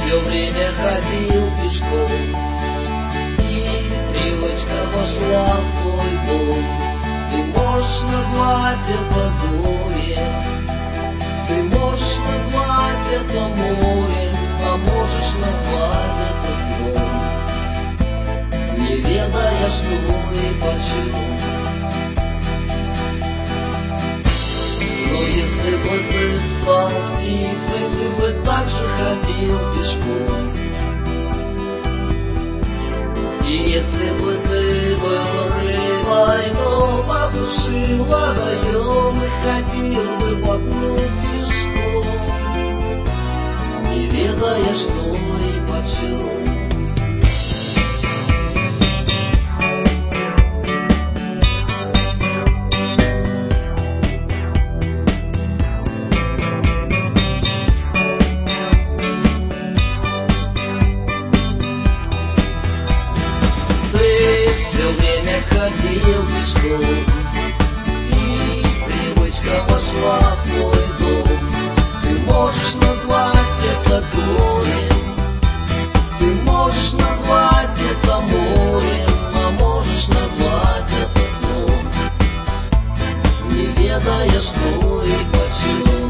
все время ходил пешком, и привычка вошла в твой дом. Ты можешь назвать это горе, ты можешь назвать это морем, а можешь назвать это сном, не ведая, что и почем. Но если бы ты стал птицей, ты бы также ходил пешком. И если бы ты был рыбой, то посушил водоем и ходил бы по дну пешком, не ведая, что и почем. Все время ходил пешком, и привычка вошла в твой дом. Ты можешь назвать это горем, ты можешь назвать это морем, а можешь назвать это сном, не ведая, что и почем.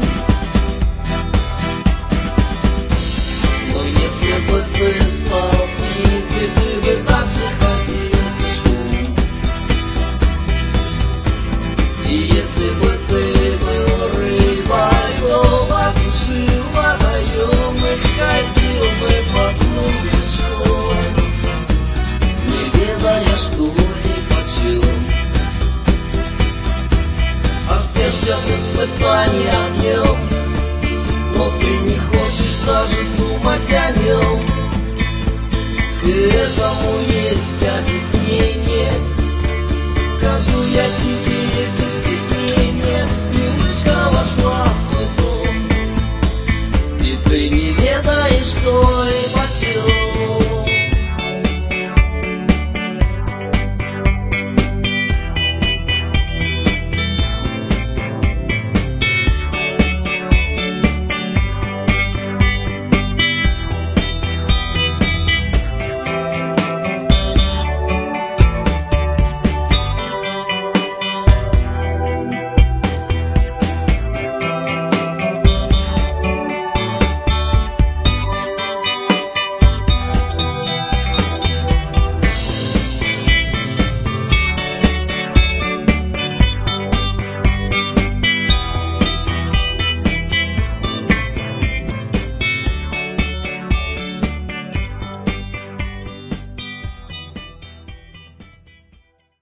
Но если бы ты стал птицей, ты бы так же ходил. И если бы ты был рыбой, то осушил водоем и ходил бы по дну пешком, не ведая, что и почем. А все ждет испытания в нем, но ты не хочешь даже думать о нем. И этому есть объяснение, скажу я тебе без стеснения. Привычка вошла